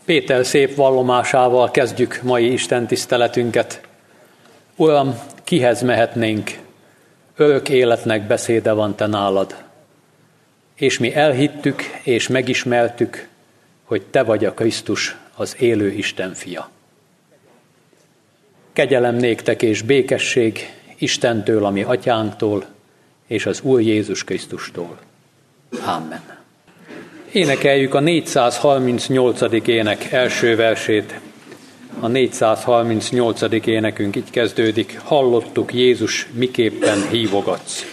Péter szép vallomásával kezdjük mai istentiszteletünket. Uram, kihez mehetnénk? Örök életnek beszéde van te nálad. És mi elhittük és megismertük, hogy te vagy a Krisztus, az élő Isten fia. Kegyelem néktek és békesség Istentől, a mi atyánktól, és az Úr Jézus Krisztustól. Amen. Énekeljük a 438. ének első versét. A 438. énekünk így kezdődik. Hallottuk, Jézus, miképpen hívogatsz.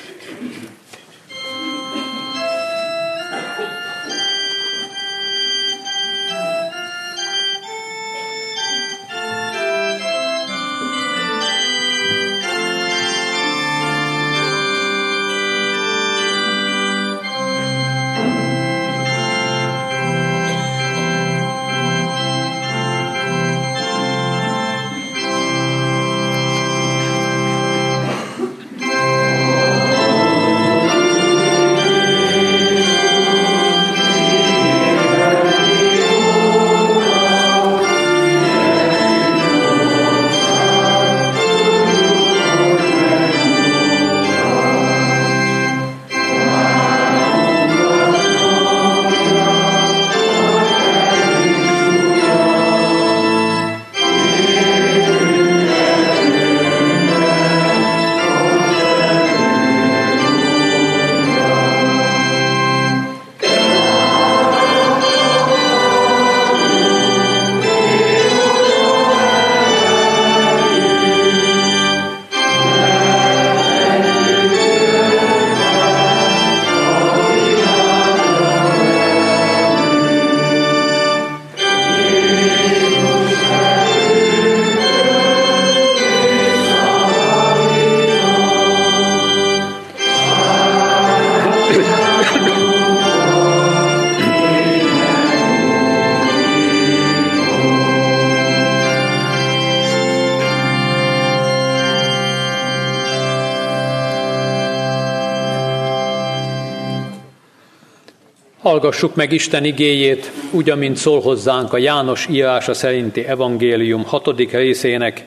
Hallgassuk meg Isten igéjét, úgy, amint szól hozzánk a János írása szerinti evangélium 6. részének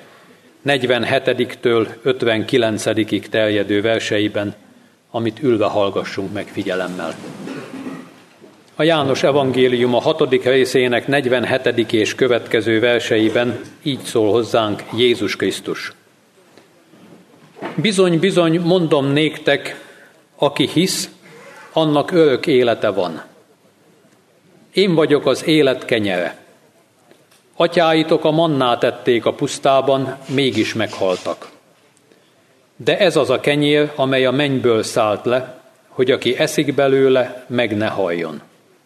47-től 59-ig terjedő verseiben, amit ülve hallgassunk meg figyelemmel. A János evangélium a 6. részének 47. és következő verseiben így szól hozzánk Jézus Krisztus. Bizony, bizony, mondom néktek, aki hisz, annak örök élete van. Én vagyok az élet kenyere. Atyáitok a mannát ették a pusztában, mégis meghaltak. De ez az a kenyér, amely a mennyből szállt le, hogy aki eszik belőle, meg ne haljon.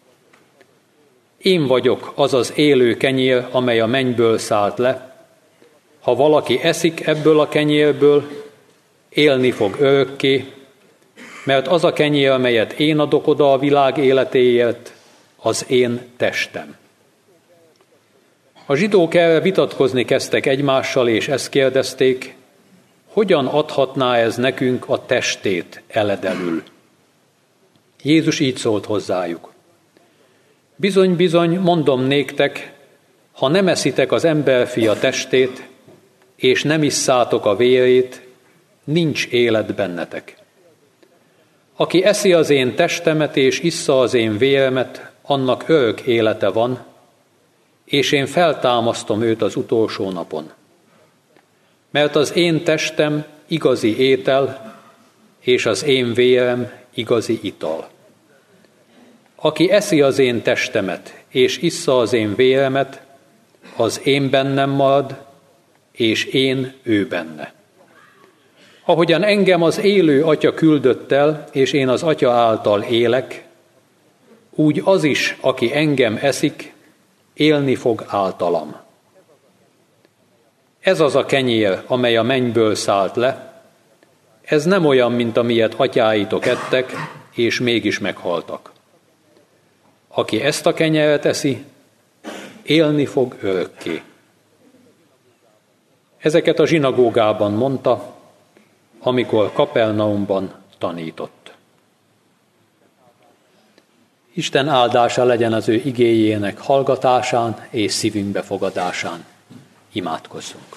Én vagyok az az élő kenyér, amely a mennyből szállt le. Ha valaki eszik ebből a kenyérből, élni fog örökké, mert az a kenyér, amelyet én adok oda a világ életéért, az én testem. A zsidók erre vitatkozni kezdtek egymással, és ezt kérdezték, hogyan adhatná ez nekünk a testét eledelül? Jézus így szólt hozzájuk. Bizony, bizony, mondom néktek, ha nem eszitek az emberfia testét, és nem isszátok a vérét, nincs élet bennetek. Aki eszi az én testemet és issza az én véremet, annak örök élete van, és én feltámasztom őt az utolsó napon. Mert az én testem igazi étel, és az én vérem igazi ital. Aki eszi az én testemet, és issza az én véremet, az én bennem marad, és én ő benne. Ahogyan engem az élő Atya küldött el, és én az Atya által élek, úgy az is, aki engem eszik, élni fog általam. Ez az a kenyér, amely a mennyből szállt le, ez nem olyan, mint amilyet atyáitok ettek, és mégis meghaltak. Aki ezt a kenyeret eszi, élni fog örökké. Ezeket a zsinagógában mondta, amikor Kapernaumban tanított. Isten áldása legyen az ő igéjének hallgatásán és szívünk befogadásán. Imádkozzunk.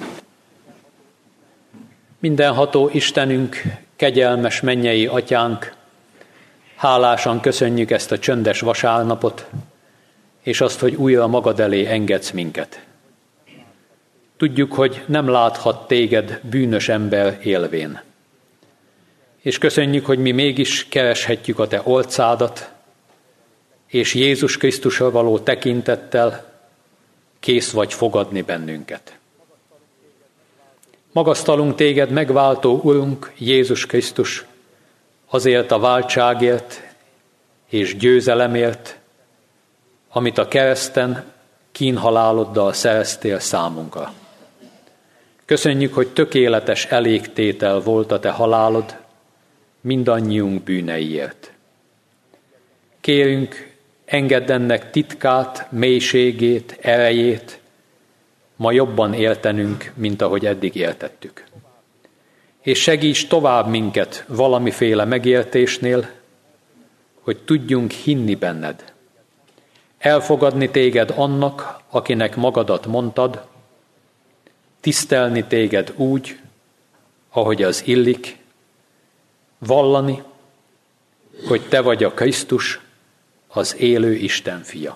Mindenható Istenünk, kegyelmes mennyei Atyánk, hálásan köszönjük ezt a csöndes vasárnapot, és azt, hogy újra magad elé engedsz minket. Tudjuk, hogy nem láthat téged bűnös ember élvén. És köszönjük, hogy mi mégis kereshetjük a te orcádat, és Jézus Krisztusra való tekintettel kész vagy fogadni bennünket. Magasztalunk téged, megváltó Urunk, Jézus Krisztus, azért a váltságért és győzelemért, amit a kereszten kínhaláloddal szereztél számunkra. Köszönjük, hogy tökéletes elégtétel volt a te halálod mindannyiunk bűneiért. Kérünk, engedd ennek titkát, mélységét, erejét, ma jobban értenünk, mint ahogy eddig értettük. És segíts tovább minket valamiféle megértésnél, hogy tudjunk hinni benned. Elfogadni téged annak, akinek magadat mondtad, tisztelni téged úgy, ahogy az illik, vallani, hogy te vagy a Krisztus, az élő Isten fia.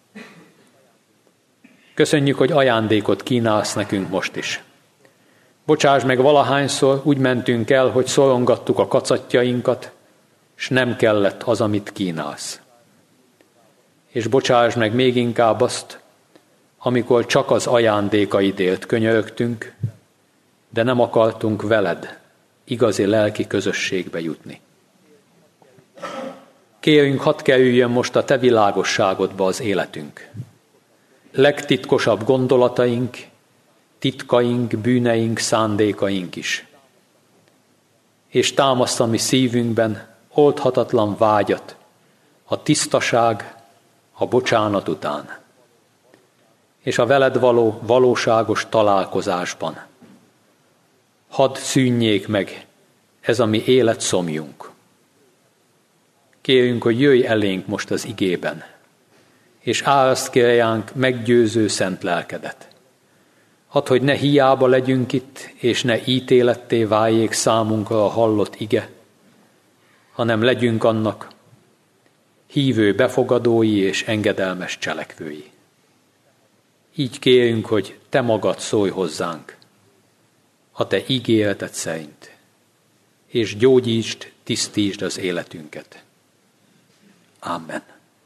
Köszönjük, hogy ajándékot kínálsz nekünk most is. Bocsáss meg, valahányszor úgy mentünk el, hogy szorongattuk a kacatjainkat, s nem kellett az, amit kínálsz. És bocsáss meg még inkább azt, amikor csak az ajándékaidért könyörögtünk, de nem akartunk veled igazi lelki közösségbe jutni. Kérünk, hadd kerüljön most a te világosságodba az életünk. Legtitkosabb gondolataink, titkaink, bűneink, szándékaink is. És támaszt a mi szívünkben oldhatatlan vágyat a tisztaság, a bocsánat után, és a veled való valóságos találkozásban. Hadd szűnjék meg ez a mi életszomjunk. Kérünk, hogy jöjj elénk most az igében, és áraszt ki ránk meggyőző szent lelkedet. Hadd, hogy ne hiába legyünk itt, és ne ítéletté váljék számunkra a hallott ige, hanem legyünk annak hívő befogadói és engedelmes cselekvői. Így kérünk, hogy te magad szólj hozzánk, a te ígéreted szerint, és gyógyítsd, tisztítsd az életünket. Amen.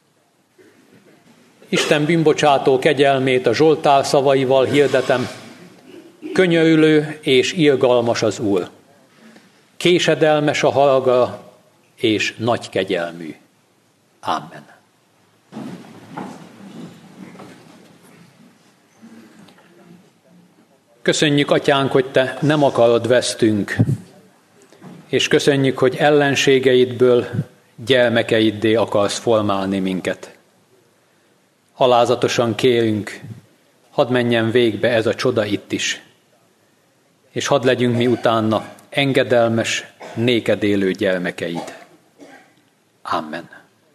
Isten bűnbocsátó kegyelmét a Zsoltár szavaival hirdetem. Könyörülő és irgalmas az Úr. Késedelmes a haragra, és nagy kegyelmű. Amen. Köszönjük, Atyánk, hogy te nem akarod vesztünk, és köszönjük, hogy ellenségeidből gyermekeiddé akarsz formálni minket. Alázatosan kérünk, hadd menjen végbe ez a csoda itt is, és hadd legyünk mi utána engedelmes, néked élő gyermekeid. Amen.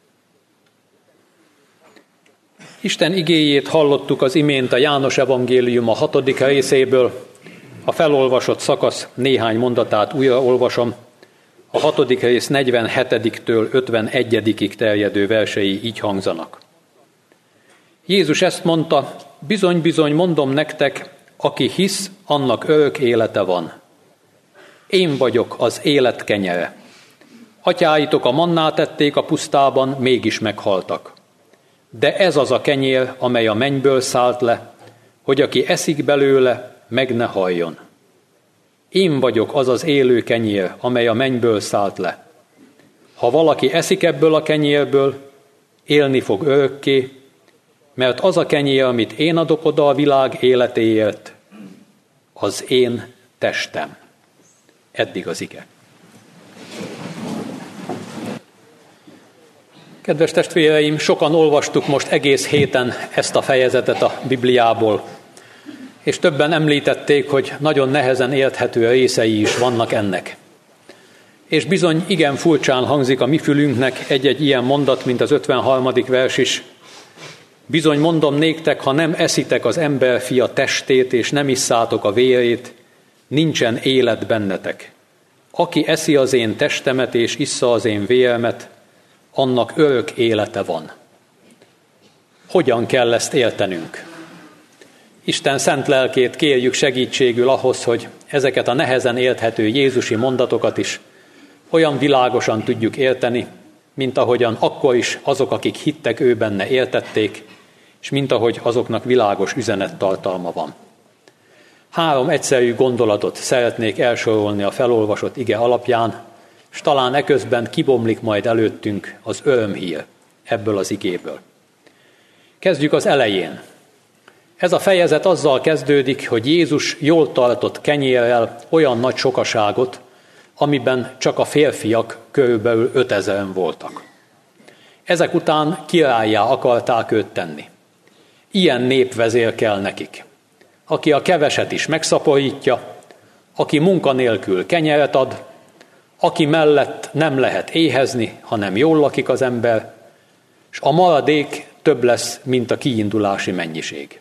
Isten igéjét hallottuk az imént a János evangélium a 6. részéből. A felolvasott szakasz néhány mondatát újra olvasom. A 6. rész 47-től 51-ig terjedő versei így hangzanak. Jézus ezt mondta, bizony-bizony mondom nektek, aki hisz, annak örök élete van. Én vagyok az élet kenyere. Atyáitok a mannát ették a pusztában, mégis meghaltak. De ez az a kenyér, amely a mennyből szállt le, hogy aki eszik belőle, meg ne haljon. Én vagyok az az élő kenyér, amely a mennyből szállt le. Ha valaki eszik ebből a kenyérből, élni fog örökké, mert az a kenyér, amit én adok oda a világ életéért, az én testem. Eddig az ige. Kedves testvéreim, sokan olvastuk most egész héten ezt a fejezetet a Bibliából, és többen említették, hogy nagyon nehezen érthető részei is vannak ennek. És bizony igen furcsán hangzik a mi fülünknek egy-egy ilyen mondat, mint az 53. vers is. Bizony mondom néktek, ha nem eszitek az emberfia testét, és nem isszátok a vérét, nincsen élet bennetek. Aki eszi az én testemet, és issza az én véremet, annak örök élete van. Hogyan kell ezt értenünk? Isten szent lelkét kérjük segítségül ahhoz, hogy ezeket a nehezen érthető jézusi mondatokat is olyan világosan tudjuk érteni, mint ahogyan akkor is azok, akik hittek ő benne, értették, és mint ahogy azoknak világos üzenettartalma van. 3 egyszerű gondolatot szeretnék elsorolni a felolvasott ige alapján, és talán eközben kibomlik majd előttünk az örömhír ebből az igéből. Kezdjük az elején. Ez a fejezet azzal kezdődik, hogy Jézus jól tartott kenyérrel olyan nagy sokaságot, amiben csak a férfiak körülbelül 5000 voltak. Ezek után királlyá akarták őt tenni. Ilyen népvezér kell nekik, aki a keveset is megszaporítja, aki munkanélkül kenyeret ad, aki mellett nem lehet éhezni, hanem jól lakik az ember, és a maradék több lesz, mint a kiindulási mennyiség.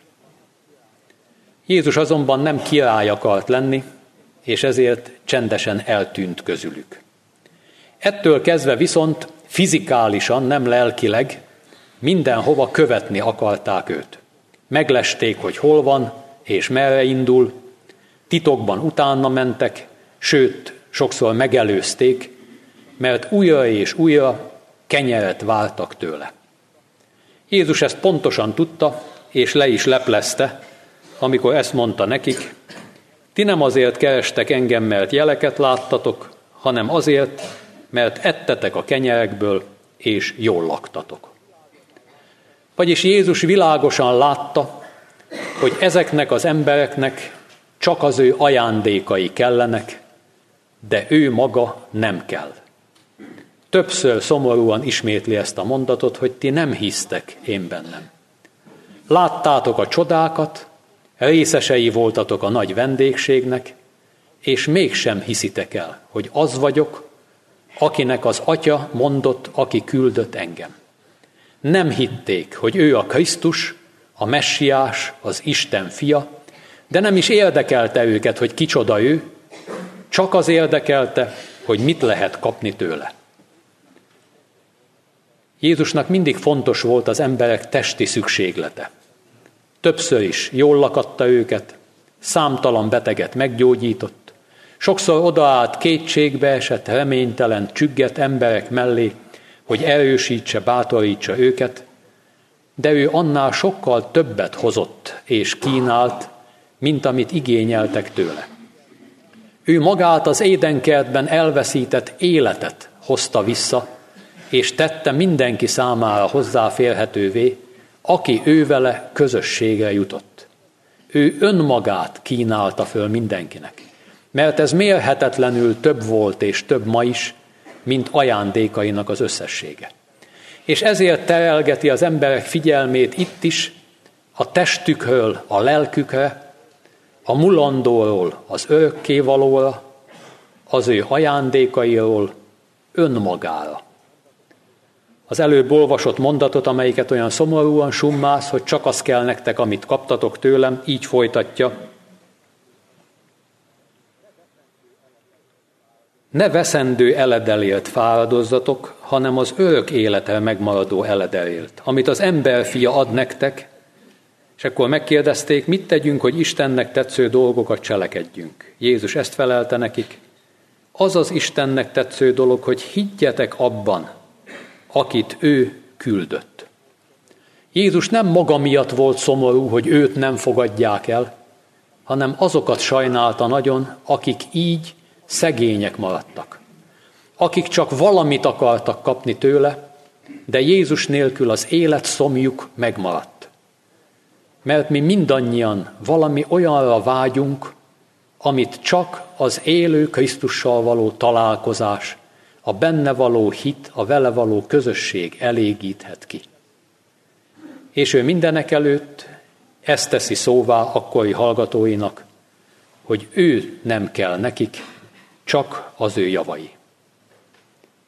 Jézus azonban nem király akart lenni, és ezért csendesen eltűnt közülük. Ettől kezdve viszont fizikálisan, nem lelkileg, mindenhova követni akarták őt. Meglesték, hogy hol van, és merre indul, titokban utána mentek, sőt, sokszor megelőzték, mert újra és újra kenyeret vártak tőle. Jézus ezt pontosan tudta, és le is leplezte, amikor ezt mondta nekik: ti nem azért kerestek engem, mert jeleket láttatok, hanem azért, mert ettetek a kenyerekből, és jól laktatok. Vagyis Jézus világosan látta, hogy ezeknek az embereknek csak az ő ajándékai kellenek, de ő maga nem kell. Többször szomorúan ismétli ezt a mondatot, hogy ti nem hisztek én bennem. Láttátok a csodákat, részesei voltatok a nagy vendégségnek, és mégsem hiszitek el, hogy az vagyok, akinek az Atya mondott, aki küldött engem. Nem hitték, hogy ő a Krisztus, a Messiás, az Isten fia, de nem is érdekelte őket, hogy kicsoda ő, csak az érdekelte, hogy mit lehet kapni tőle. Jézusnak mindig fontos volt az emberek testi szükséglete. Többször is jól lakatta őket, számtalan beteget meggyógyított, sokszor odaállt kétségbe esett, reménytelen, csügget emberek mellé, hogy erősítse, bátorítsa őket, de ő annál sokkal többet hozott és kínált, mint amit igényeltek tőle. Ő magát az édenkertben elveszített életet hozta vissza, és tette mindenki számára hozzáférhetővé, aki ővele közösségre jutott. Ő önmagát kínálta föl mindenkinek, mert ez mérhetetlenül több volt és több ma is, mint ajándékainak az összessége. És ezért terelgeti az emberek figyelmét itt is a testükről a lelkükre, a mulandóról az örökkévalóra, az ő ajándékairól önmagára. Az előbb olvasott mondatot, amelyiket olyan szomorúan summáz, hogy csak az kell nektek, amit kaptatok tőlem, így folytatja. Ne veszendő eledelért fáradozzatok, hanem az örök életre megmaradó eledelért, amit az emberfia ad nektek, és akkor megkérdezték, mit tegyünk, hogy Istennek tetsző dolgokat cselekedjünk. Jézus ezt felelte nekik: az az Istennek tetsző dolog, hogy higgyetek abban, akit ő küldött. Jézus nem maga miatt volt szomorú, hogy őt nem fogadják el, hanem azokat sajnálta nagyon, akik így szegények maradtak. Akik csak valamit akartak kapni tőle, de Jézus nélkül az élet szomjuk megmaradt. Mert mi mindannyian valami olyanra vágyunk, amit csak az élő Krisztussal való találkozás, a benne való hit, a vele való közösség elégíthet ki. És ő mindenek előtt ezt teszi szóvá akkori hallgatóinak, hogy ő nem kell nekik, csak az ő javai.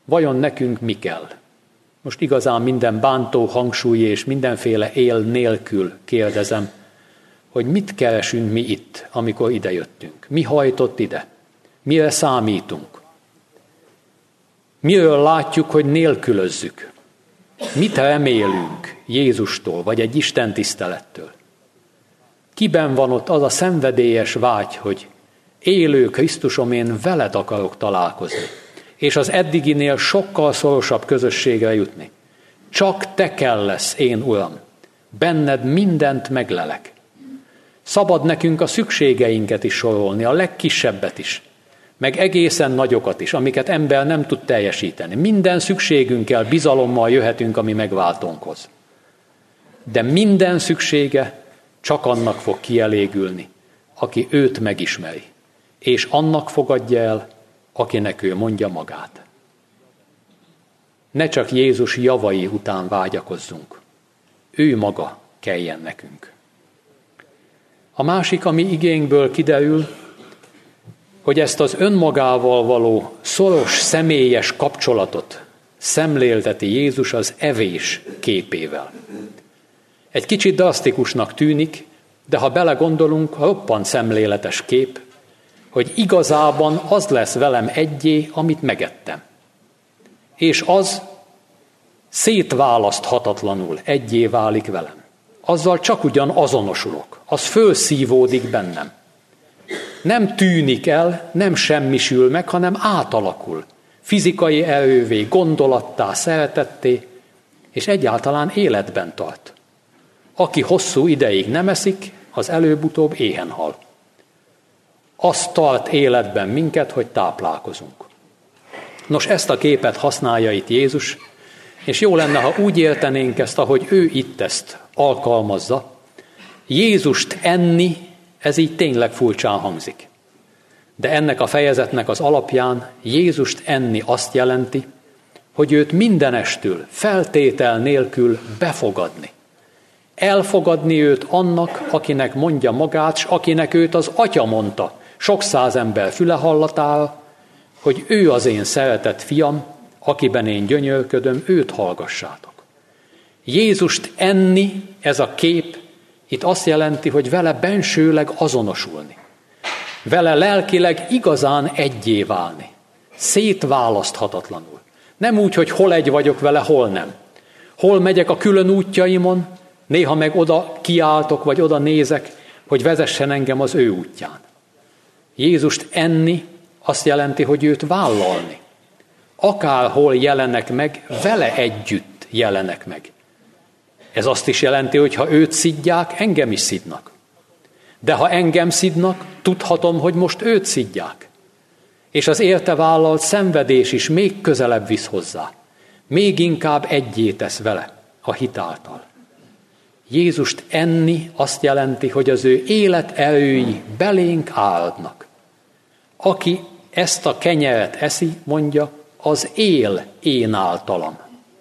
vajon nekünk mi kell? Most igazán minden bántó hangsúly és mindenféle él nélkül kérdezem, hogy mit keresünk mi itt, amikor idejöttünk? Mi hajtott ide? Mire számítunk? Miről látjuk, hogy nélkülözzük? Mit remélünk Jézustól, vagy egy Isten tisztelettől? Kiben van ott az a szenvedélyes vágy, hogy élő Krisztusom, én veled akarok találkozni, és az eddiginél sokkal szorosabb közösségre jutni. Csak te kellesz, én Uram, benned mindent meglelek. Szabad nekünk a szükségeinket is sorolni, a legkisebbet is, meg egészen nagyokat is, amiket ember nem tud teljesíteni. Minden szükségünkkel, bizalommal jöhetünk a mi megváltónkhoz. De minden szüksége csak annak fog kielégülni, aki őt megismeri, és annak fogadja el, akinek ő mondja magát. Ne csak Jézus javai után vágyakozzunk, ő maga kelljen nekünk. A másik, ami igénkből kiderül, hogy ezt az önmagával való szoros, személyes kapcsolatot szemlélteti Jézus az evés képével. Egy kicsit drasztikusnak tűnik, de ha belegondolunk, roppant szemléletes kép, hogy igazában az lesz velem egyé, amit megettem. És az szétválaszthatatlanul egyé válik velem. Azzal csak ugyan azonosulok, az fölszívódik bennem. Nem tűnik el, nem semmisül meg, hanem átalakul. Fizikai erővé, gondolattá, szeretetté, és egyáltalán életben tart. Aki hosszú ideig nem eszik, az előbb-utóbb éhen hal. Az tart életben minket, hogy táplálkozunk. Nos, ezt a képet használja itt Jézus, és jó lenne, ha úgy értenénk ezt, ahogy ő itt ezt alkalmazza. Jézust enni, ez így tényleg furcsán hangzik. De ennek a fejezetnek az alapján Jézust enni azt jelenti, hogy őt mindenestül, feltétel nélkül befogadni. Elfogadni őt annak, akinek mondja magát, s akinek őt az Atya mondta, sok száz ember füle hallatára, hogy ő az én szeretett fiam, akiben én gyönyörködöm, őt hallgassátok. Jézust enni, ez a kép, itt azt jelenti, hogy vele bensőleg azonosulni. Vele lelkileg igazán egyé válni. Szétválaszthatatlanul. Nem úgy, hogy hol egy vagyok vele, hol nem. Hol megyek a külön útjaimon, néha meg oda kiáltok, vagy oda nézek, hogy vezessen engem az ő útján. Jézust enni azt jelenti, hogy őt vállalni. Akárhol jelenek meg, vele együtt jelenek meg. Ez azt is jelenti, hogy ha őt szidják, engem is szidnak. De ha engem szidnak, tudhatom, hogy most őt szidják. És az érte vállalt szenvedés is még közelebb visz hozzá. Még inkább egyé tesz vele a hit által. Jézust enni azt jelenti, hogy az ő élet erői belénk áradnak. Aki ezt a kenyeret eszi, mondja, az él én általam.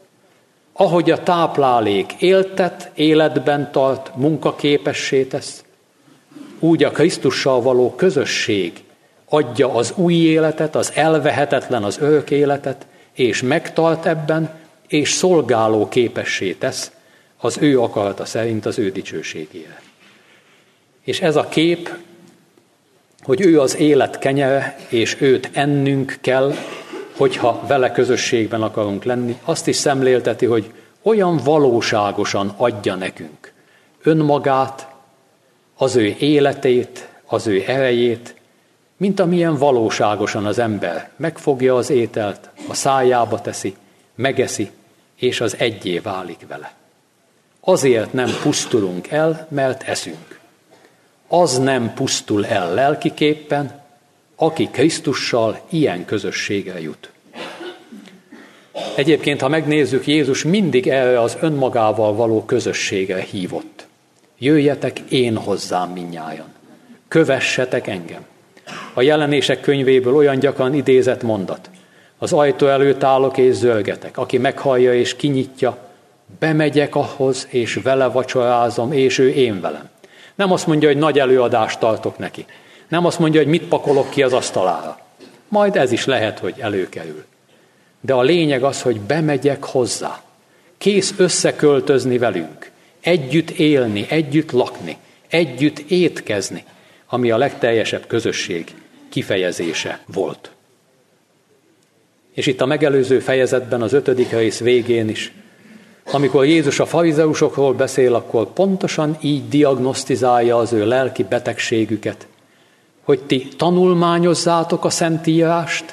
Ahogy a táplálék éltet, életben tart, munkaképessé tesz, úgy a Krisztussal való közösség adja az új életet, az elvehetetlen, az örök életet, és megtart ebben, és szolgáló képessé tesz az ő akarata szerint az ő dicsőségére. És ez a kép, hogy ő az élet kenyere, és őt ennünk kell, hogyha vele közösségben akarunk lenni, azt is szemlélteti, hogy olyan valóságosan adja nekünk önmagát, az ő életét, az ő erejét, mint amilyen valóságosan az ember megfogja az ételt, a szájába teszi, megeszi, és az egyé válik vele. Azért nem pusztulunk el, mert eszünk. Az nem pusztul el lelkiképpen, aki Krisztussal ilyen közösségre jut. Egyébként, ha megnézzük, Jézus mindig erre az önmagával való közösségre hívott. Jöjjetek én hozzám mindnyájan. Kövessetek engem. A Jelenések könyvéből olyan gyakran idézett mondat. Az ajtó előtt állok és zörgetek. Aki meghallja és kinyitja, bemegyek ahhoz, és vele vacsorázom, és ő én velem. Nem azt mondja, hogy nagy előadást tartok neki. Nem azt mondja, hogy mit pakolok ki az asztalára. Majd ez is lehet, hogy előkerül. de a lényeg az, hogy bemegyek hozzá. Kész összeköltözni velünk, együtt élni, együtt lakni, együtt étkezni, ami a legteljesebb közösség kifejezése volt. És itt a megelőző fejezetben, az 5. rész végén is, amikor Jézus a farizeusokról beszél, akkor pontosan így diagnosztizálja az ő lelki betegségüket, hogy ti tanulmányozzátok a Szentírást,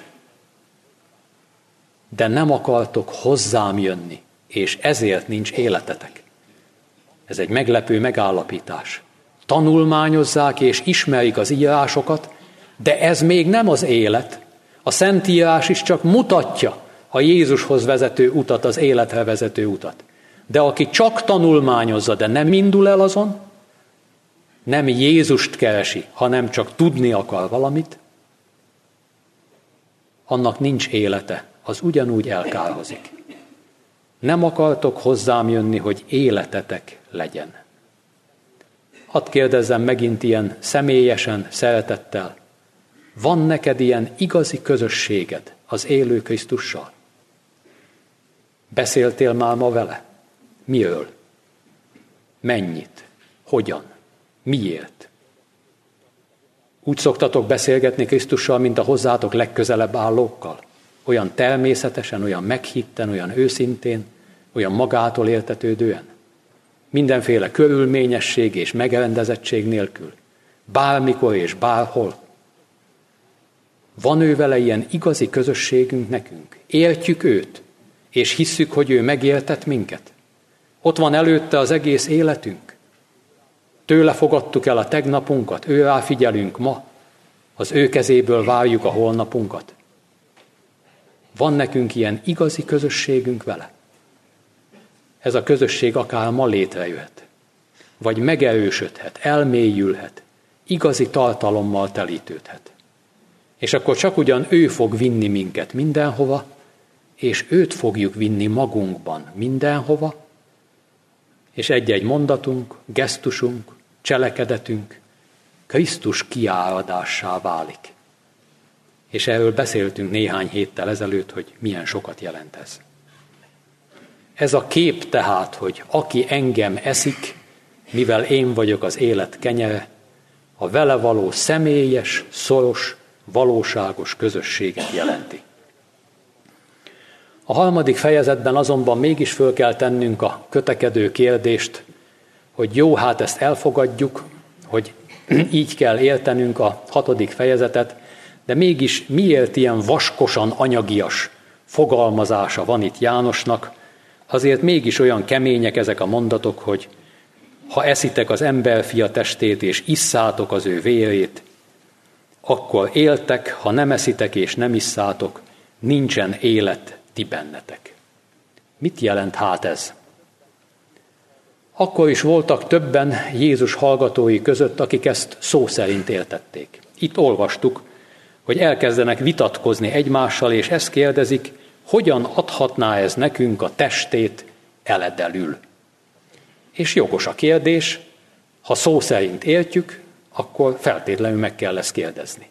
de nem akartok hozzám jönni, és ezért nincs életetek. Ez egy meglepő megállapítás. Tanulmányozzák és ismerik az írásokat, de ez még nem az élet. A Szentírás is csak mutatja a Jézushoz vezető utat, az életre vezető utat. De aki csak tanulmányozza, de nem indul el azon, nem Jézust keresi, hanem csak tudni akar valamit, annak nincs élete, az ugyanúgy elkárhozik. Nem akartok hozzám jönni, hogy életetek legyen. Hadd kérdezzem megint ilyen személyesen, szeretettel, van neked ilyen igazi közösséged az élő Krisztussal? Beszéltél már ma vele? Miről? Mennyit? Hogyan? Miért? Úgy szoktatok beszélgetni Krisztussal, mint a hozzátok legközelebb állókkal? Olyan természetesen, olyan meghitten, olyan őszintén, olyan magától értetődően? Mindenféle körülményesség és megrendezettség nélkül? Bármikor és bárhol? Van ő vele ilyen igazi közösségünk nekünk? Értjük őt, és hisszük, hogy ő megértett minket? Ott van előtte az egész életünk. Tőle fogadtuk el a tegnapunkat, őrá figyelünk ma, az ő kezéből várjuk a holnapunkat. Van nekünk ilyen igazi közösségünk vele? Ez a közösség akár ma létrejöhet, vagy megerősödhet, elmélyülhet, igazi tartalommal telítődhet. És akkor csak ugyan ő fog vinni minket mindenhova, és őt fogjuk vinni magunkban mindenhova, és egy-egy mondatunk, gesztusunk, cselekedetünk Krisztus kiáradássá válik. És erről beszéltünk néhány héttel ezelőtt, hogy milyen sokat jelent ez. Ez a kép tehát, hogy aki engem eszik, mivel én vagyok az élet kenyere, a vele való személyes, szoros, valóságos közösséget jelenti. A 3. fejezetben azonban mégis föl kell tennünk a kötekedő kérdést, hogy jó, hát ezt elfogadjuk, hogy így kell értenünk a 6. fejezetet, de mégis miért ilyen vaskosan anyagias fogalmazása van itt Jánosnak, azért mégis olyan kemények ezek a mondatok, hogy ha eszitek az emberfia testét és isszátok az ő vérét, akkor éltek, ha nem eszitek és nem isszátok, nincsen élet ti bennetek. Mit jelent hát ez? Akkor is voltak többen Jézus hallgatói között, akik ezt szó szerint értették. Itt olvastuk, hogy elkezdenek vitatkozni egymással, és ezt kérdezik, hogyan adhatná ez nekünk a testét eledelül. És jogos a kérdés, ha szó szerint értjük, akkor feltétlenül meg kell ezt kérdezni.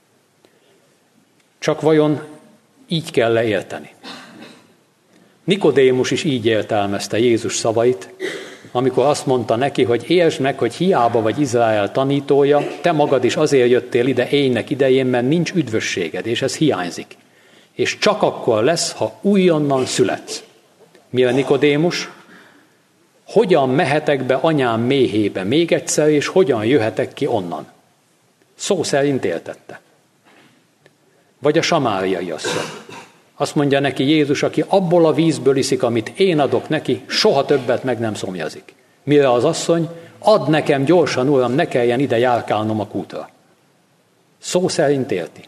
Csak vajon így kell leérteni? Nikodémus is így értelmezte Jézus szavait, amikor azt mondta neki, hogy értsd meg, hogy hiába vagy Izrael tanítója, te magad is azért jöttél ide éjnek idején, mert nincs üdvösséged, és ez hiányzik. És csak akkor lesz, ha újonnan születsz. Mire Nikodémus? Hogyan mehetek be anyám méhébe még egyszer, és hogyan jöhetek ki onnan? Szó szerint értette. Vagy a samáriai asszony. Azt mondja neki Jézus, aki abból a vízből iszik, amit én adok neki, soha többet meg nem szomjazik. Mire az asszony? Add nekem gyorsan, Uram, ne kelljen ide járkálnom a kútra. Szó szerint érti.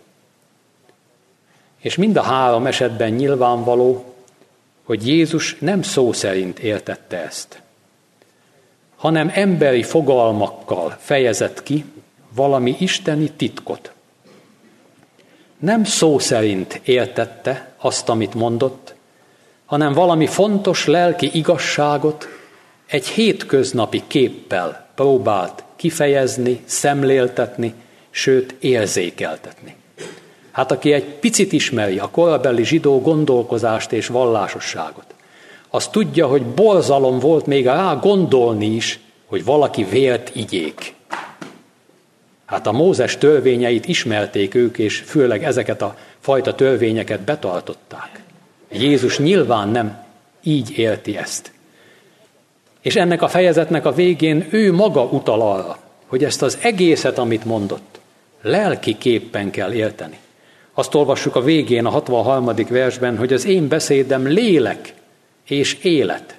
És mind a 3 esetben nyilvánvaló, hogy Jézus nem szó szerint értette ezt, hanem emberi fogalmakkal fejezett ki valami isteni titkot. Nem szó szerint értette azt, amit mondott, hanem valami fontos lelki igazságot egy hétköznapi képpel próbált kifejezni, szemléltetni, sőt érzékeltetni. Hát aki egy picit ismeri a korabeli zsidó gondolkozást és vallásosságot, az tudja, hogy borzalom volt még rá gondolni is, hogy valaki vért igyék. Hát a Mózes törvényeit ismerték ők, és főleg ezeket a fajta törvényeket betartották. Jézus nyilván nem így érti ezt. És ennek a fejezetnek a végén ő maga utal arra, hogy ezt az egészet, amit mondott, lelkiképpen kell érteni. Azt olvassuk a végén, a 63. versben, hogy az én beszédem lélek és élet.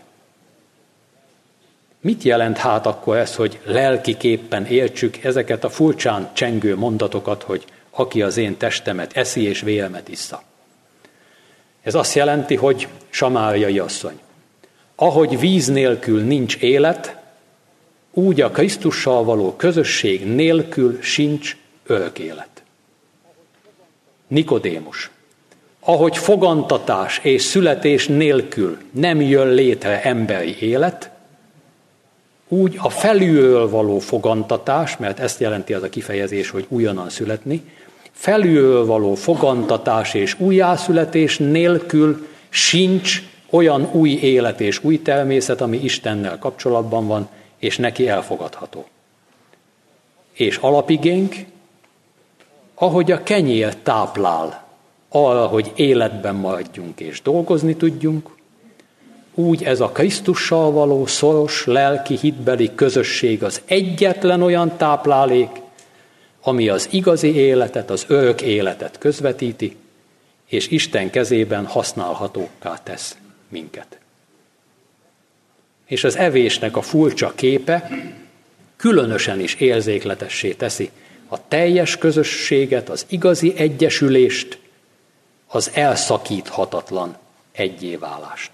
Mit jelent hát akkor ez, hogy lelkiképpen értsük ezeket a furcsán csengő mondatokat, hogy aki az én testemet eszi és véremet issza? Ez azt jelenti, hogy samáriai asszony, ahogy víz nélkül nincs élet, úgy a Krisztussal való közösség nélkül sincs örök élet. Nikodémus, ahogy fogantatás és születés nélkül nem jön létre emberi élet, úgy a felülről való fogantatás, mert ezt jelenti az a kifejezés, hogy újonnan születni, felülről való fogantatás és újjászületés nélkül sincs olyan új élet és új természet, ami Istennel kapcsolatban van, és neki elfogadható. És alapigénk, ahogy a kenyér táplál arra, hogy életben maradjunk és dolgozni tudjunk, úgy ez a Krisztussal való szoros lelki hitbeli közösség az egyetlen olyan táplálék, ami az igazi életet, az örök életet közvetíti, és Isten kezében használhatókká tesz minket. És az evésnek a furcsa képe különösen is érzékletessé teszi a teljes közösséget, az igazi egyesülést, az elszakíthatatlan egyéválást.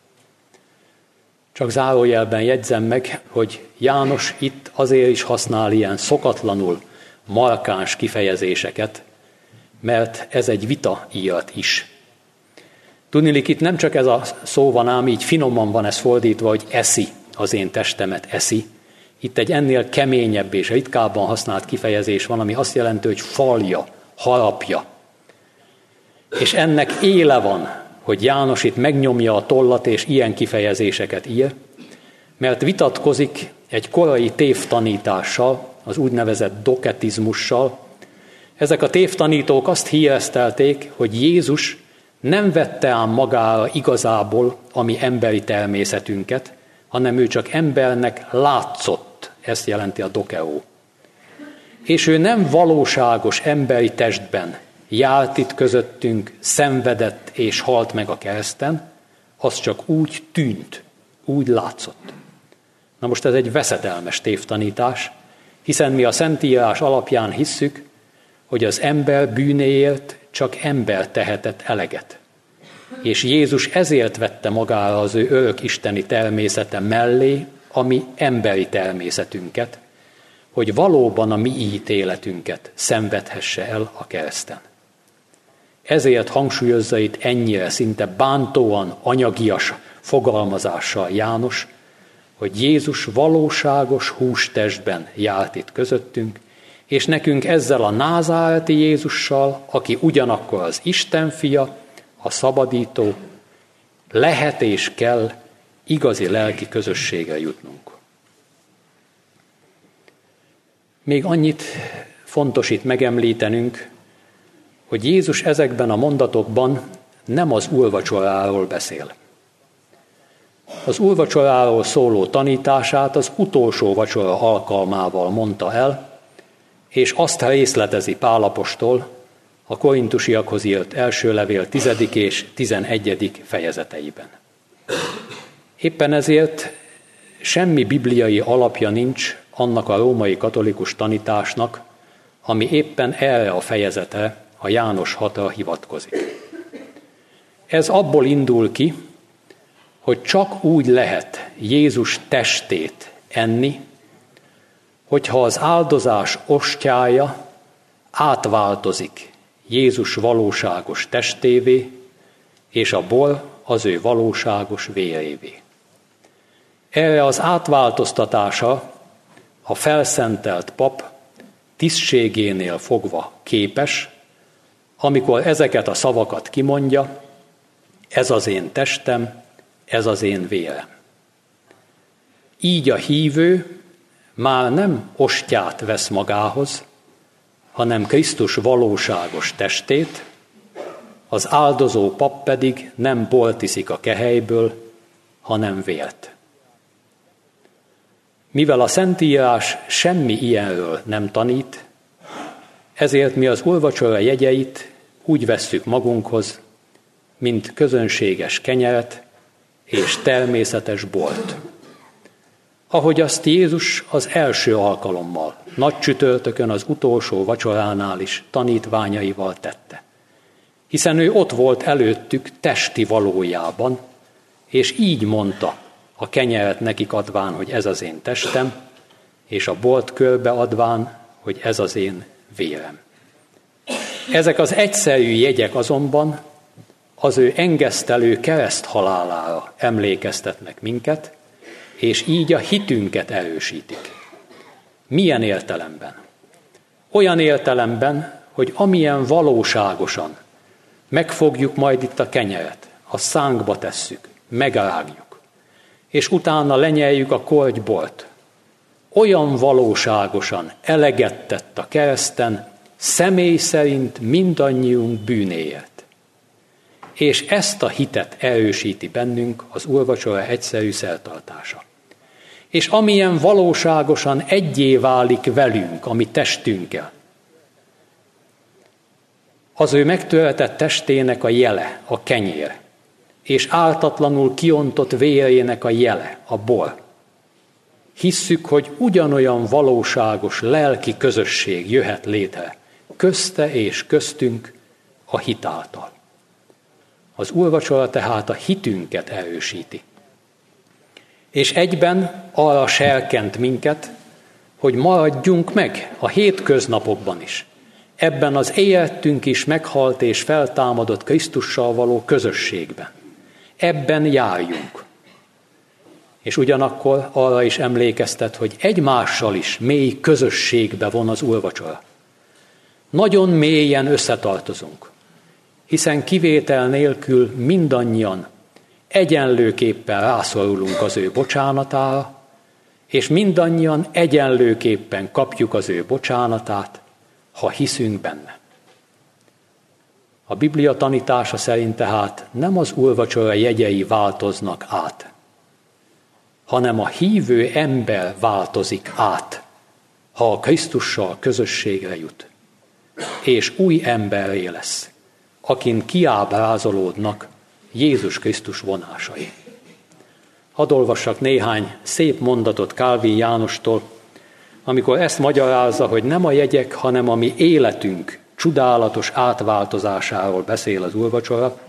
Csak zárójelben jegyzem meg, hogy János itt azért is használ ilyen szokatlanul markáns kifejezéseket, mert ez egy vitaírat is. Tudniillik, itt nem csak ez a szó van, ám így finoman van ez fordítva, hogy eszi, az én testemet eszi. Itt egy ennél keményebb és ritkábban használt kifejezés van, ami azt jelenti, hogy falja, harapja. És ennek éle van, hogy János itt megnyomja a tollat, és ilyen kifejezéseket ír, mert vitatkozik egy korai tévtanítással, az úgynevezett doketizmussal. Ezek a tévtanítók azt híresztelték, hogy Jézus nem vette ám magára igazából a mi emberi természetünket, hanem ő csak embernek látszott, ezt jelenti a dokeó. És ő nem valóságos emberi testben járt itt közöttünk, szenvedett és halt meg a kereszten, az csak úgy tűnt, úgy látszott. Na most ez egy veszedelmes tévtanítás, hiszen mi a Szentírás alapján hisszük, hogy az ember bűnéért csak ember tehetett eleget. És Jézus ezért vette magára az ő örök isteni természete mellé a mi emberi természetünket, hogy valóban a mi ítéletünket szenvedhesse el a kereszten. Ezért hangsúlyozza itt ennyire szinte bántóan anyagias fogalmazással János, hogy Jézus valóságos hústestben járt itt közöttünk, és nekünk ezzel a názáreti Jézussal, aki ugyanakkor az Isten fia, a szabadító, lehet és kell igazi lelki közösségre jutnunk. Még annyit fontos itt megemlítenünk, hogy Jézus ezekben a mondatokban nem az úrvacsoráról beszél. Az úrvacsoráról szóló tanítását az utolsó vacsora alkalmával mondta el, és azt részletezi Pál apostol a korintusiakhoz írt első levél 10. és 11. fejezeteiben. Éppen ezért semmi bibliai alapja nincs annak a római katolikus tanításnak, ami éppen erre a fejezetre, a János 6-ra hivatkozik. Ez abból indul ki, hogy csak úgy lehet Jézus testét enni, hogyha az áldozás ostjája átváltozik Jézus valóságos testévé, és a bor az ő valóságos vérévé. Erre az átváltoztatása a felszentelt pap tisztségénél fogva képes, amikor ezeket a szavakat kimondja: ez az én testem, ez az én vérem. Így a hívő már nem ostját vesz magához, hanem Krisztus valóságos testét, az áldozó pap pedig nem bort iszik a kehelyből, hanem vért. Mivel a Szentírás semmi ilyenről nem tanít, ezért mi az úrvacsora jegyeit úgy vesszük magunkhoz, mint közönséges kenyeret és természetes bort. Ahogy azt Jézus az első alkalommal, nagy csütörtökön az utolsó vacsoránál is tanítványaival tette. Hiszen ő ott volt előttük testi valójában, és így mondta a kenyeret nekik adván, hogy ez az én testem, és a bort körbe adván, hogy ez az én vérem. Ezek az egyszerű jegyek azonban az ő engesztelő kereszthalálára emlékeztetnek minket, és így a hitünket erősítik. Milyen értelemben? Olyan értelemben, hogy amilyen valóságosan megfogjuk majd itt a kenyeret, a szánkba tesszük, megrágjuk, és utána lenyeljük a kortybort. Olyan valóságosan eleget tett a kereszten, személy szerint mindannyiunk bűnéért. És ezt a hitet erősíti bennünk az úrvacsora egyszerű szertartása. És amilyen valóságosan egyé válik velünk, a mi testünkkel, az ő megtöretett testének a jele, a kenyér, és ártatlanul kiontott vérének a jele, a bor. Hisszük, hogy ugyanolyan valóságos lelki közösség jöhet létre közte és köztünk a hit által. Az úrvacsora tehát a hitünket erősíti. És egyben arra serkent minket, hogy maradjunk meg a hétköznapokban is, ebben az életünk is meghalt és feltámadott Krisztussal való közösségben. Ebben járjunk. És ugyanakkor arra is emlékeztet, hogy egymással is mély közösségbe von az úrvacsora. Nagyon mélyen összetartozunk, hiszen kivétel nélkül mindannyian egyenlőképpen rászorulunk az ő bocsánatára, és mindannyian egyenlőképpen kapjuk az ő bocsánatát, ha hiszünk benne. A Biblia tanítása szerint tehát nem az úrvacsora jegyei változnak át, hanem a hívő ember változik át, ha a Krisztussal közösségre jut, és új emberré lesz, akin kiábrázolódnak Jézus Krisztus vonásai. Hadd olvassak néhány szép mondatot Kálvin Jánostól, amikor ezt magyarázza, hogy nem a jegyek, hanem a mi életünk csodálatos átváltozásáról beszél az úrvacsora.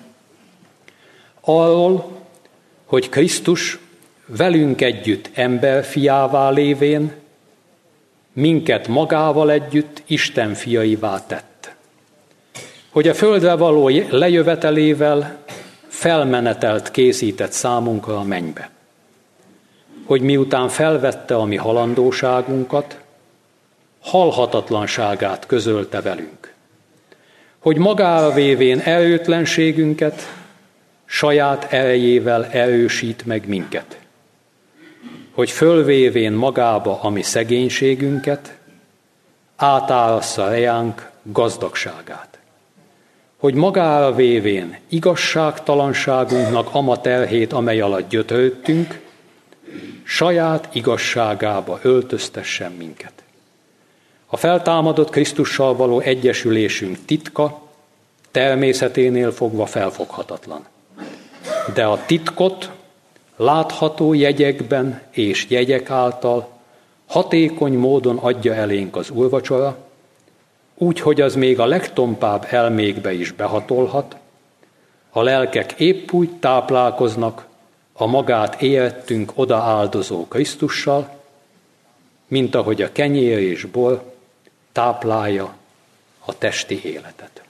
Arról, hogy Krisztus velünk együtt emberfiává lévén, minket magával együtt Isten fiaivá tett. Hogy a földre való lejövetelével felmenetelt készített számunkra a mennybe. Hogy miután felvette a mi halandóságunkat, halhatatlanságát közölte velünk. Hogy magára vévén erőtlenségünket, saját erejével erősít meg minket. Hogy fölvévén magába a mi szegénységünket, átárassza rejánk gazdagságát. Hogy magára vévén igazságtalanságunknak ama terhét, amely alatt gyötrődtünk, saját igazságába öltöztessen minket. A feltámadott Krisztussal való egyesülésünk titka természeténél fogva felfoghatatlan. De a titkot látható jegyekben és jegyek által hatékony módon adja elénk az úrvacsora, úgy, hogy az még a legtompább elmékbe is behatolhat, a lelkek épp úgy táplálkoznak a magát érettünk odaáldozó Krisztussal, mint ahogy a kenyér és bor táplálja a testi életet.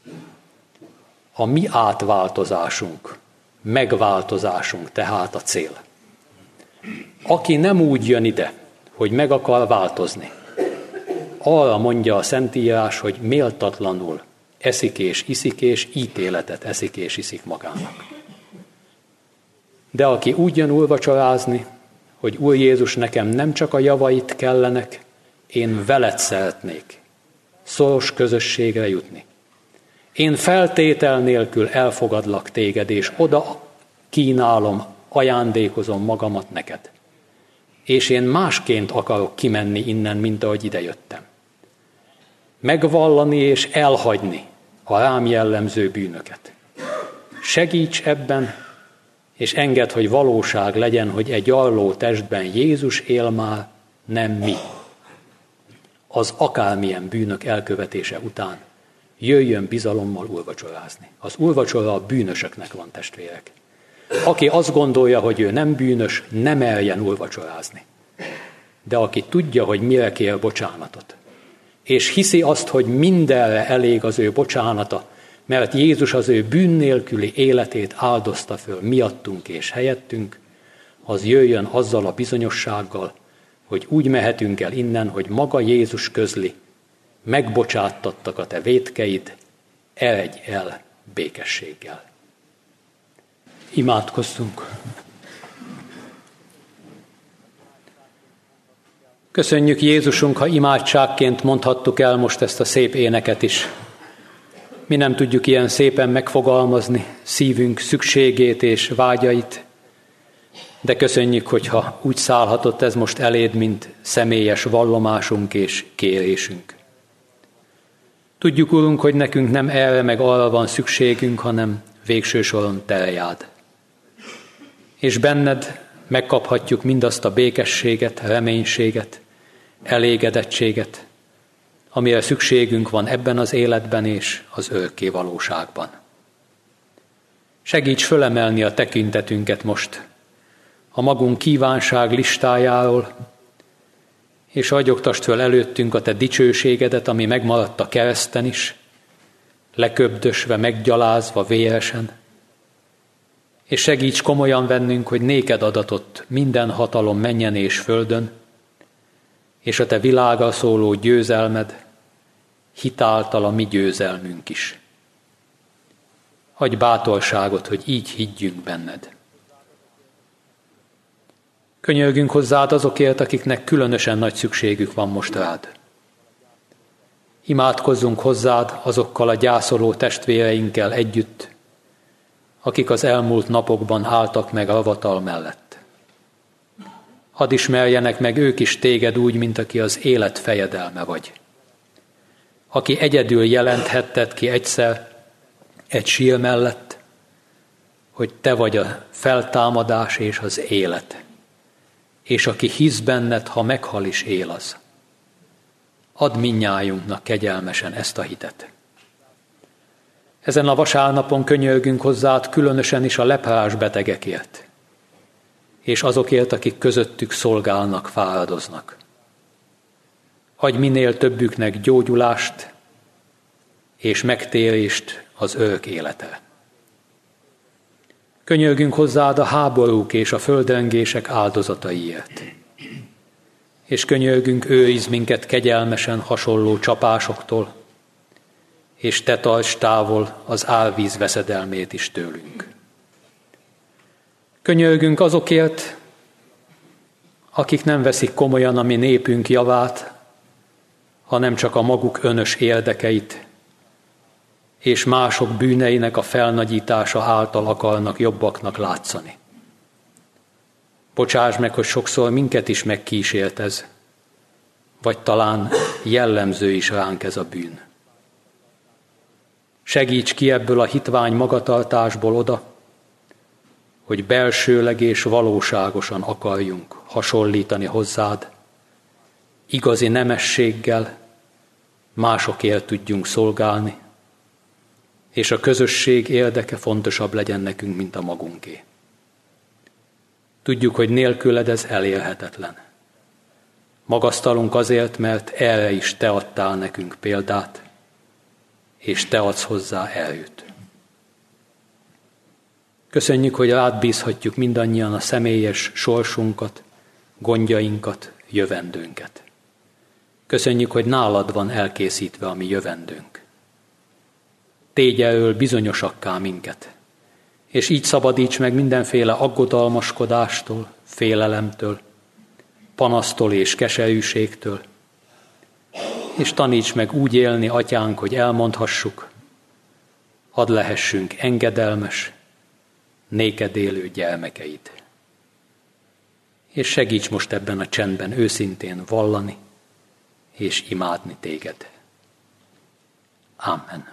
A mi átváltozásunk, megváltozásunk tehát a cél. Aki nem úgy jön ide, hogy meg akar változni, arra mondja a Szentírás, hogy méltatlanul eszik és iszik, és ítéletet eszik és iszik magának. De aki úgy jön úrvacsorázni, hogy Úr Jézus, nekem nem csak a javait kellenek, én veled szeretnék szoros közösségre jutni. Én feltétel nélkül elfogadlak téged, és oda kínálom, ajándékozom magamat neked. És én másként akarok kimenni innen, mint ahogy idejöttem. Megvallani és elhagyni a rám jellemző bűnöket. Segíts ebben, és engedd, hogy valóság legyen, hogy egy gyarló testben Jézus él már, nem mi. Az akármilyen bűnök elkövetése után jöjjön bizalommal úrvacsorázni. Az úrvacsora a bűnösöknek van, testvérek. Aki azt gondolja, hogy ő nem bűnös, nem merjen úrvacsorázni. De aki tudja, hogy mire kér bocsánatot, és hiszi azt, hogy mindenre elég az ő bocsánata, mert Jézus az ő bűn nélküli életét áldozta föl miattunk és helyettünk, az jöjjön azzal a bizonyossággal, hogy úgy mehetünk el innen, hogy maga Jézus közli, megbocsáttattak a te vétkeid, eredj el békességgel. Imádkozzunk! Köszönjük, Jézusunk, ha imádságként mondhattuk el most ezt a szép éneket is. Mi nem tudjuk ilyen szépen megfogalmazni szívünk szükségét és vágyait, de köszönjük, hogyha úgy szállhatott ez most eléd, mint személyes vallomásunk és kérésünk. Tudjuk, Urunk, hogy nekünk nem erre meg arra van szükségünk, hanem végső soron te eljád. És benned megkaphatjuk mindazt a békességet, reménységet, elégedettséget, amire szükségünk van ebben az életben és az örökké valóságban. Segíts fölemelni a tekintetünket most a magunk kívánság listájáról, és agyogtasd föl előttünk a te dicsőségedet, ami megmaradt a kereszten is, leköbdösve, meggyalázva, véresen, és segíts komolyan vennünk, hogy néked adatott minden hatalom mennyen és földön, és a te világra szóló győzelmed hitáltal a mi győzelmünk is. Adj bátorságot, hogy így higgyünk benned. Könyörgünk hozzád azokért, akiknek különösen nagy szükségük van most rád. Imádkozzunk hozzád azokkal a gyászoló testvéreinkkel együtt, akik az elmúlt napokban álltak meg avatal mellett. Hadd ismerjenek meg ők is téged úgy, mint aki az élet fejedelme vagy. Aki egyedül jelenthetted ki egyszer egy sír mellett, hogy te vagy a feltámadás és az élet, és aki hisz benned, ha meghal is él az. Add mindnyájunknak kegyelmesen ezt a hitet. Ezen a vasárnapon könyörgünk hozzád különösen is a leprás betegekért, és azokért, akik közöttük szolgálnak, fáradoznak. Adj minél többüknek gyógyulást és megtérést az örök életre. Könyörgünk hozzád a háborúk és a földrengések áldozataiért, és könyörgünk, őrizd minket kegyelmesen hasonló csapásoktól, és te tarts távol az árvíz veszedelmét is tőlünk. Könyörgünk azokért, akik nem veszik komolyan a mi népünk javát, hanem csak a maguk önös érdekeit, és mások bűneinek a felnagyítása által akarnak jobbaknak látszani. Bocsáss meg, hogy sokszor minket is megkísért ez, vagy talán jellemző is ránk ez a bűn. Segíts ki ebből a hitvány magatartásból oda, hogy belsőleg és valóságosan akarjunk hasonlítani hozzád, igazi nemességgel másokért tudjunk szolgálni, és a közösség érdeke fontosabb legyen nekünk, mint a magunké. Tudjuk, hogy nélküled ez elérhetetlen. Magasztalunk azért, mert erre is te adtál nekünk példát, és te adsz hozzá erőt. Köszönjük, hogy rád bízhatjuk mindannyian a személyes sorsunkat, gondjainkat, jövendőnket. Köszönjük, hogy nálad van elkészítve a mi jövendőnk. tégy elől bizonyosakká minket, és így szabadíts meg mindenféle aggodalmaskodástól, félelemtől, panasztól és keserűségtől, és taníts meg úgy élni, Atyánk, hogy elmondhassuk, hadd lehessünk engedelmes, néked élő gyermekeid. És segíts most ebben a csendben őszintén vallani és imádni téged. Amen.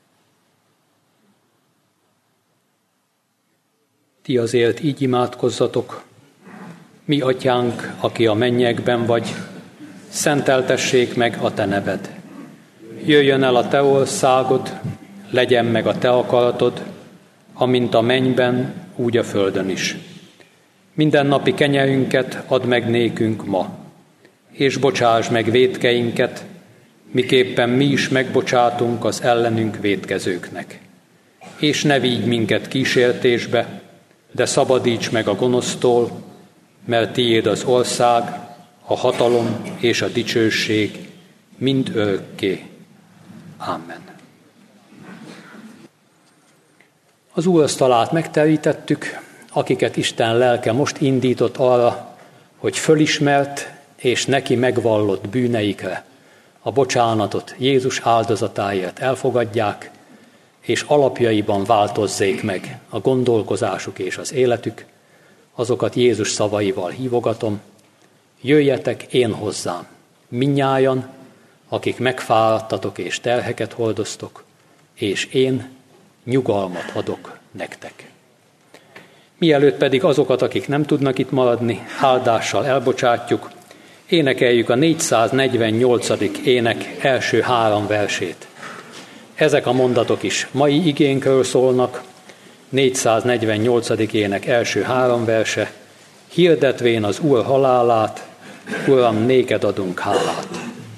Ti azért így imádkozzatok: mi Atyánk, aki a mennyekben vagy, szenteltessék meg a te neved. Jöjjön el a te országod, legyen meg a te akaratod, amint a mennyben, úgy a földön is. Mindennapi kenyerünket add meg nékünk ma, és bocsáss meg vétkeinket, miképpen mi is megbocsátunk az ellenünk vétkezőknek. És ne vigy minket kísértésbe, de szabadíts meg a gonosztól, mert tiéd az ország, a hatalom és a dicsőség mind örökké. Amen. Az úrasztalát megterítettük, akiket Isten lelke most indított arra, hogy fölismert és neki megvallott bűneikre a bocsánatot Jézus áldozatáért elfogadják, és alapjaiban változzék meg a gondolkozásuk és az életük, azokat Jézus szavaival hívogatom: jöjjetek én hozzám, mindnyájan, akik megfáradtatok és terheket hordoztok, és én nyugalmat adok nektek. Mielőtt pedig azokat, akik nem tudnak itt maradni, áldással elbocsátjuk, énekeljük a 448. ének első 3 versét. Ezek a mondatok is mai igénkről szólnak. 448. ének első 3 verse: hirdetvén az Úr halálát, Uram, néked adunk hálát.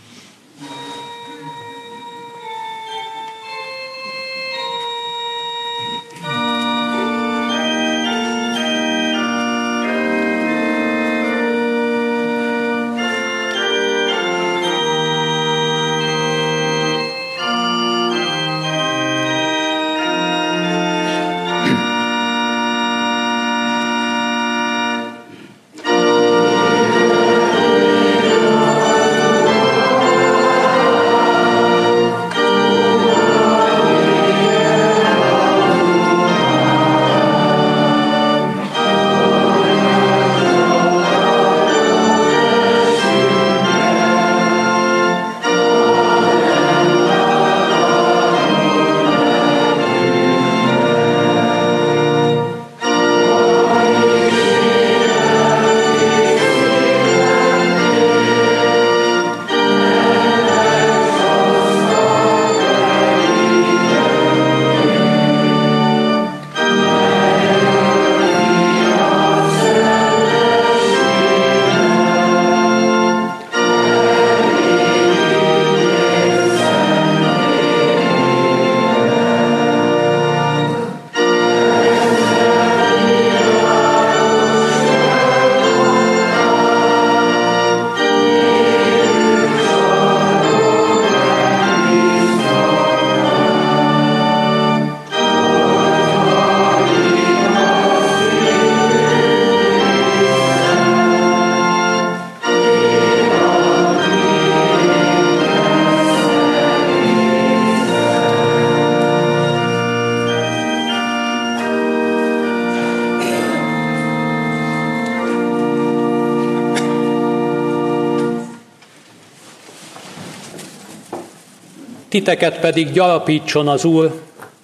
Titeket pedig gyarapítson az Úr,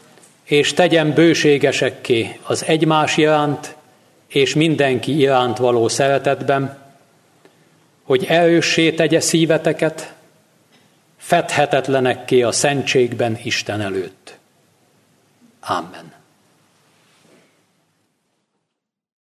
és tegyen bőségesekké az egymás iránt és mindenki iránt való szeretetben, hogy erőssé tegye szíveteket, fedhetetlenekké a szentségben Isten előtt. Amen.